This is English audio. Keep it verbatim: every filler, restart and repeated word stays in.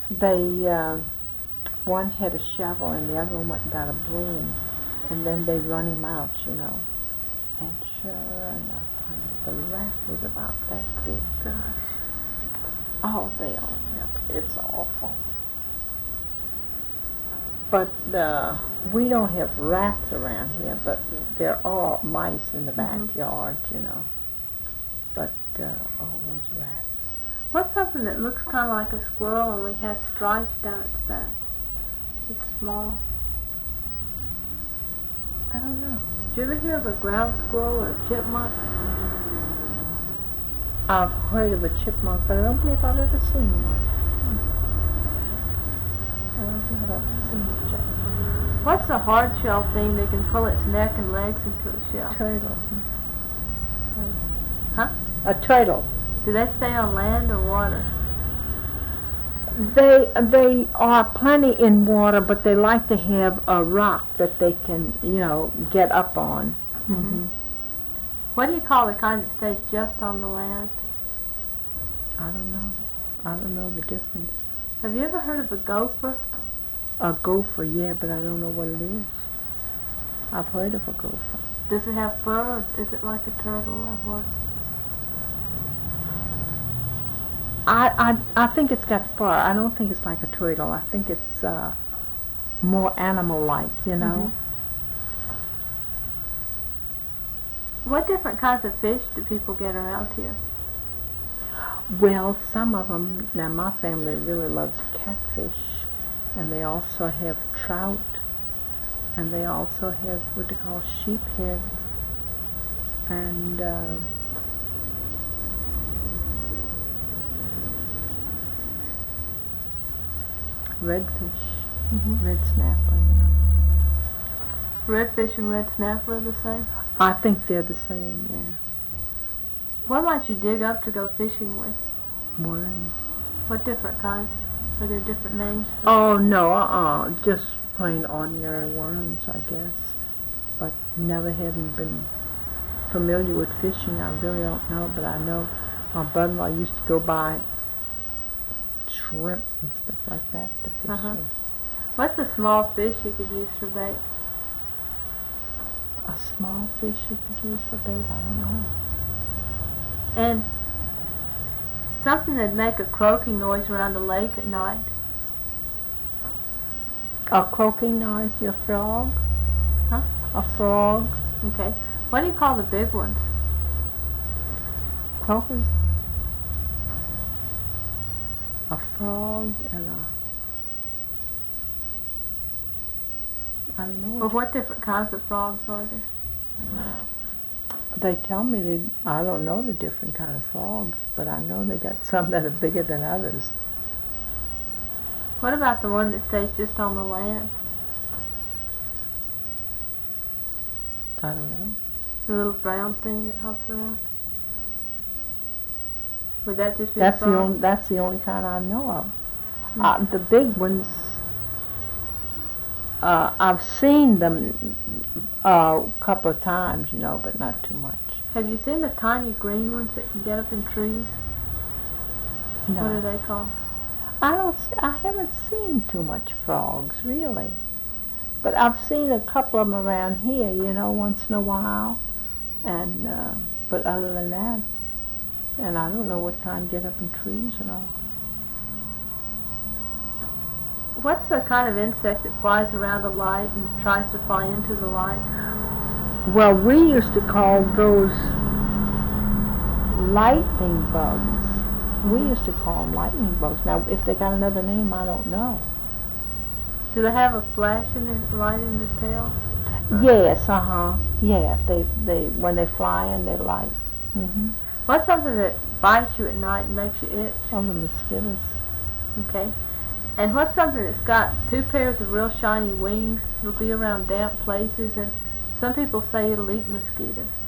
they, uh, one had a shovel and the other one went and got a broom, and then they run him out, you know. And sure enough, honey, the rat was about that big. Gosh. Oh, they all rip. It's awful. But uh, we don't have rats around here, but there are mice in the Mhm. backyard, you know. But, uh, oh, those rats. What's something that looks kind of like a squirrel only has stripes down its back? It's small. I don't know. Did you ever hear of a ground squirrel or a chipmunk? I've heard of a chipmunk, but I don't believe I've ever seen one. I don't think I've ever seen a chipmunk. What's a hard shell thing that can pull its neck and legs into a shell? Turtle. Huh? A turtle. Do they stay on land or water? They they are plenty in water, but they like to have a rock that they can, you know, get up on. Mm-hmm. What do you call the kind that stays just on the land? I don't know. I don't know the difference. Have you ever heard of a gopher? A gopher, yeah, but I don't know what it is. I've heard of a gopher. Does it have fur, or is it like a turtle, or what? I, I, I think it's got fur. I don't think it's like a turtle. I think it's uh, more animal-like, you know. Mm-hmm. What different kinds of fish do people get around here? Well, some of them, now my family really loves catfish, and they also have trout, and they also have what they call sheephead, and uh, redfish, Mm-hmm. red snapper, you know. Redfish and red snapper are the same? I think they're the same, yeah. What might you dig up to go fishing with? Worms. What different kinds? Are there different names? Oh, no, uh-uh, just plain ordinary worms, I guess. But never having been familiar with fishing, I really don't know, but I know my brother-in-law used to go buy shrimp and stuff like that to fish Uh-huh. with. What's a small fish you could use for bait? A small fish you could use for bait, I don't know. And something that'd make a croaking noise around the lake at night. A croaking noise, your frog? Huh? A frog? Okay. What do you call the big ones? Croakers? A frog and a... I don't know. Or what different kinds of frogs are there? They tell me they, I don't know the different kind of frogs, but I know they got some that are bigger than others. What about the one that stays just on the land? I don't know. The little brown thing that hops around? Would that just be That's a the frog? only that's the only kind I know of. Hmm. Uh, the big ones, uh, I've seen them uh, a couple of times, you know, but not too much. Have you seen the tiny green ones that can get up in trees? No, What are they called? I don't. s- I haven't seen too much frogs really, but I've seen a couple of them around here, you know, once in a while, and uh, but other than that, and I don't know what kind get up in trees and all. What's the kind of insect that flies around a light and tries to fly into the light? Well, we used to call those lightning bugs. We used to call them lightning bugs. Now, if they got another name, I don't know. Do they have a flash in their light in their tail? Yes, uh-huh. Yeah, they, they, when they fly in, they light. Mm-hmm. What's something that bites you at night and makes you itch? Oh, the mosquitoes. Okay. And what's something that's got two pairs of real shiny wings? It'll be around damp places, and some people say it'll eat mosquitoes.